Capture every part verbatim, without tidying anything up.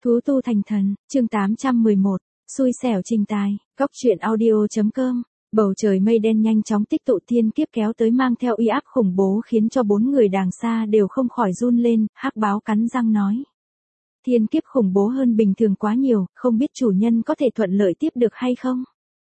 Thú tu thành thần, chương tám trăm mười một, xui xẻo Trình Tài, góc truyện audio.com. Bầu trời mây đen nhanh chóng tích tụ, thiên kiếp kéo tới mang theo uy áp khủng bố khiến cho bốn người đàng xa đều không khỏi run lên. Hắc Báo cắn răng nói. Thiên kiếp khủng bố hơn bình thường quá nhiều, không biết chủ nhân có thể thuận lợi tiếp được hay không?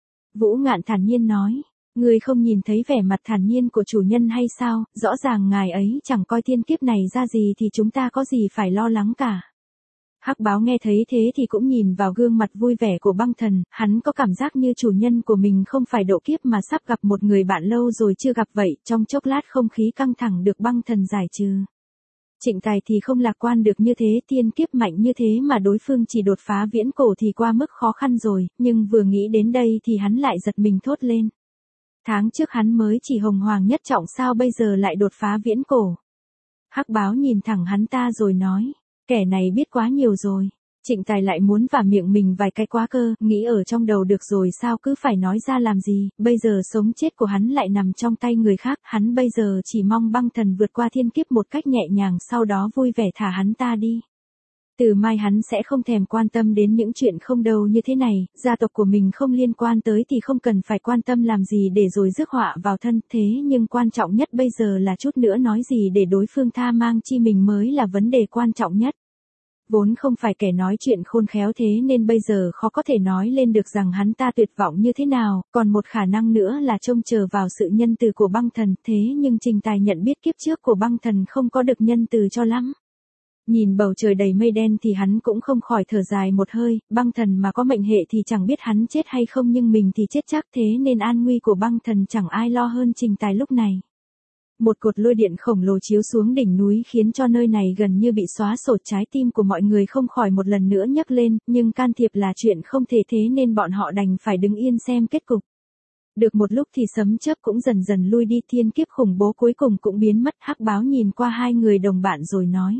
Vũ Ngạn thản nhiên nói. Người không nhìn thấy vẻ mặt thản nhiên của chủ nhân hay sao, rõ ràng ngài ấy chẳng coi thiên kiếp này ra gì thì chúng ta có gì phải lo lắng cả. Hắc Báo nghe thấy thế thì cũng nhìn vào gương mặt vui vẻ của Băng Thần, hắn có cảm giác như chủ nhân của mình không phải độ kiếp mà sắp gặp một người bạn lâu rồi chưa gặp vậy, trong chốc lát không khí căng thẳng được Băng Thần giải trừ. Trịnh Tài thì không lạc quan được như thế, thiên kiếp mạnh như thế mà đối phương chỉ đột phá viễn cổ thì qua mức khó khăn rồi, nhưng vừa nghĩ đến đây thì hắn lại giật mình thốt lên. Tháng trước hắn mới chỉ hồng hoàng nhất trọng sao bây giờ lại đột phá viễn cổ. Hắc Báo nhìn thẳng hắn ta rồi nói. Kẻ này biết quá nhiều rồi. Trịnh Tài lại muốn vả miệng mình vài cái quá cơ, nghĩ ở trong đầu được rồi sao cứ phải nói ra làm gì, bây giờ sống chết của hắn lại nằm trong tay người khác, hắn bây giờ chỉ mong Băng Thần vượt qua thiên kiếp một cách nhẹ nhàng, sau đó vui vẻ thả hắn ta đi. Từ mai hắn sẽ không thèm quan tâm đến những chuyện không đâu như thế này, gia tộc của mình không liên quan tới thì không cần phải quan tâm làm gì để rồi rước họa vào thân, thế nhưng quan trọng nhất bây giờ là chút nữa nói gì để đối phương tha mang chi mình mới là vấn đề quan trọng nhất. Vốn không phải kẻ nói chuyện khôn khéo thế nên bây giờ khó có thể nói lên được rằng hắn ta tuyệt vọng như thế nào, còn một khả năng nữa là trông chờ vào sự nhân từ của Băng Thần, thế nhưng Trình Tài nhận biết kiếp trước của Băng Thần không có được nhân từ cho lắm. Nhìn bầu trời đầy mây đen thì hắn cũng không khỏi thở dài một hơi, Băng Thần mà có mệnh hệ thì chẳng biết hắn chết hay không nhưng mình thì chết chắc, thế nên an nguy của Băng Thần chẳng ai lo hơn Trình Tài lúc này. Một cột lôi điện khổng lồ chiếu xuống đỉnh núi khiến cho nơi này gần như bị xóa sổ, trái tim của mọi người không khỏi một lần nữa nhấc lên, nhưng can thiệp là chuyện không thể thế nên bọn họ đành phải đứng yên xem kết cục. Được một lúc thì sấm chớp cũng dần dần lui đi, thiên kiếp khủng bố cuối cùng cũng biến mất. Hắc Báo nhìn qua hai người đồng bạn rồi nói.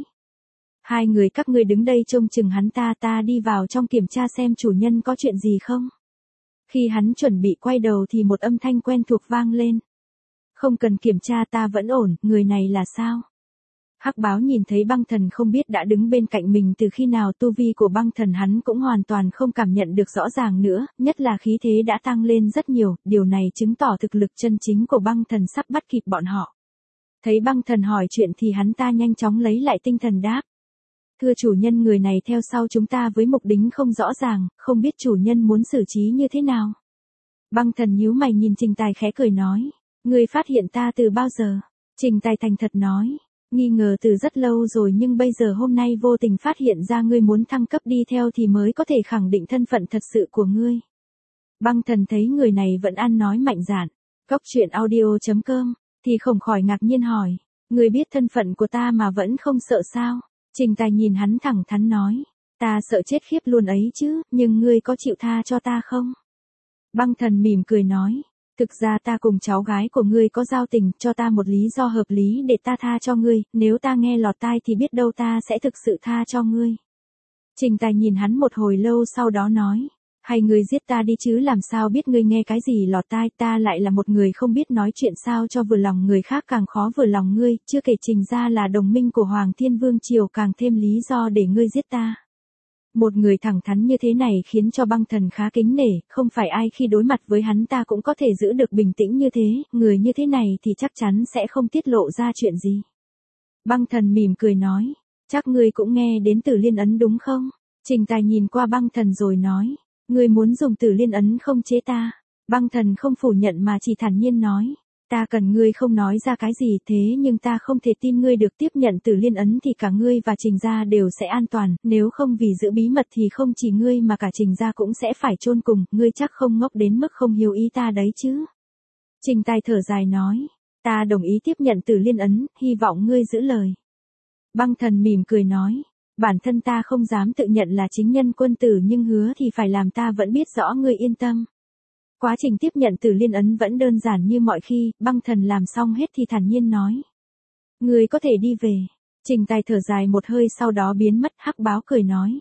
Hai người các ngươi đứng đây trông chừng hắn ta, ta đi vào trong kiểm tra xem chủ nhân có chuyện gì không. Khi hắn chuẩn bị quay đầu thì một âm thanh quen thuộc vang lên. Không cần kiểm tra, ta vẫn ổn, người này là sao? Hắc Báo nhìn thấy Băng Thần không biết đã đứng bên cạnh mình từ khi nào, tu vi của Băng Thần hắn cũng hoàn toàn không cảm nhận được rõ ràng nữa, nhất là khí thế đã tăng lên rất nhiều, điều này chứng tỏ thực lực chân chính của Băng Thần sắp bắt kịp bọn họ. Thấy Băng Thần hỏi chuyện thì hắn ta nhanh chóng lấy lại tinh thần đáp. Thưa chủ nhân, người này theo sau chúng ta với mục đích không rõ ràng, không biết chủ nhân muốn xử trí như thế nào. Băng Thần nhíu mày nhìn Trình Tài khẽ cười nói. Ngươi phát hiện ta từ bao giờ? Trình Tài thành thật nói. Nghi ngờ từ rất lâu rồi nhưng bây giờ hôm nay vô tình phát hiện ra ngươi muốn thăng cấp đi theo thì mới có thể khẳng định thân phận thật sự của ngươi. Băng Thần thấy người này vẫn ăn nói mạnh dạn. Góc truyện audio.com thì không khỏi ngạc nhiên hỏi. Ngươi biết thân phận của ta mà vẫn không sợ sao? Trình Tài nhìn hắn thẳng thắn nói. Ta sợ chết khiếp luôn ấy chứ, nhưng ngươi có chịu tha cho ta không? Băng Thần mỉm cười nói. Thực ra ta cùng cháu gái của ngươi có giao tình, cho ta một lý do hợp lý để ta tha cho ngươi, nếu ta nghe lọt tai thì biết đâu ta sẽ thực sự tha cho ngươi. Trình Tài nhìn hắn một hồi lâu sau đó nói. Hay ngươi giết ta đi chứ làm sao biết ngươi nghe cái gì lọt tai, ta lại là một người không biết nói chuyện, sao cho vừa lòng người khác càng khó vừa lòng ngươi, chưa kể Trình gia là đồng minh của Hoàng Thiên Vương Triều càng thêm lý do để ngươi giết ta. Một người thẳng thắn như thế này khiến cho Băng Thần khá kính nể, không phải ai khi đối mặt với hắn ta cũng có thể giữ được bình tĩnh như thế, người như thế này thì chắc chắn sẽ không tiết lộ ra chuyện gì. Băng Thần mỉm cười nói, chắc ngươi cũng nghe đến Tử Liên ấn đúng không? Trình Tài nhìn qua Băng Thần rồi nói, ngươi muốn dùng Tử Liên ấn không chế ta? Băng Thần không phủ nhận mà chỉ thản nhiên nói. Ta cần ngươi không nói ra cái gì, thế nhưng ta không thể tin ngươi được tiếp nhận Tử Liên ấn thì cả ngươi và Trình gia đều sẽ an toàn, nếu không vì giữ bí mật thì không chỉ ngươi mà cả Trình gia cũng sẽ phải chôn cùng, ngươi chắc không ngốc đến mức không hiểu ý ta đấy chứ. Trình Tài thở dài nói, ta đồng ý tiếp nhận Tử Liên ấn, hy vọng ngươi giữ lời. Băng Thần mỉm cười nói, bản thân ta không dám tự nhận là chính nhân quân tử nhưng hứa thì phải làm, ta vẫn biết rõ ngươi yên tâm. Quá trình tiếp nhận Tử Liên ấn vẫn đơn giản như mọi khi, Băng Thần làm xong hết thì thản nhiên nói. Ngươi có thể đi về. Trình Tài thở dài một hơi sau đó biến mất. Hắc Báo cười nói.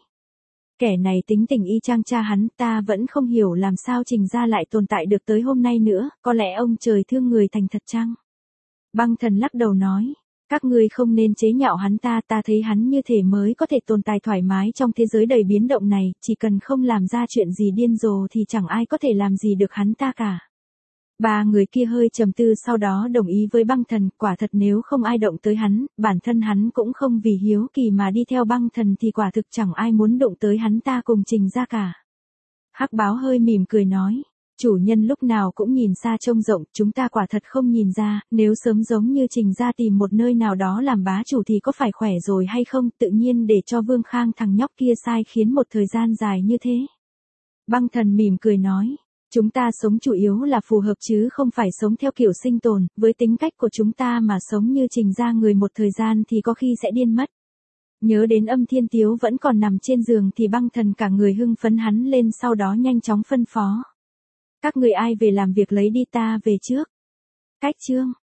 Kẻ này tính tình y chang cha hắn, ta vẫn không hiểu làm sao Trình gia lại tồn tại được tới hôm nay nữa, có lẽ ông trời thương người thành thật chăng? Băng Thần lắc đầu nói. Các ngươi không nên chế nhạo hắn ta, ta thấy hắn như thể mới có thể tồn tại thoải mái trong thế giới đầy biến động này, chỉ cần không làm ra chuyện gì điên rồ thì chẳng ai có thể làm gì được hắn ta cả. Ba người kia hơi trầm tư sau đó đồng ý với Băng Thần, quả thật nếu không ai động tới hắn, bản thân hắn cũng không vì hiếu kỳ mà đi theo Băng Thần thì quả thực chẳng ai muốn đụng tới hắn ta cùng Trình Gia cả. Hắc Báo hơi mỉm cười nói, chủ nhân lúc nào cũng nhìn xa trông rộng, chúng ta quả thật không nhìn ra, nếu sớm giống như Trình Gia tìm một nơi nào đó làm bá chủ thì có phải khỏe rồi hay không, tự nhiên để cho Vương Khang thằng nhóc kia sai khiến một thời gian dài như thế. Băng Thần mỉm cười nói, chúng ta sống chủ yếu là phù hợp chứ không phải sống theo kiểu sinh tồn, với tính cách của chúng ta mà sống như Trình Gia người một thời gian thì có khi sẽ điên mất. Nhớ đến Âm Thiên Tiếu vẫn còn nằm trên giường thì Băng Thần cả người hưng phấn hắn lên, sau đó nhanh chóng phân phó. Các người ai về làm việc lấy đi, ta về trước. Cách chương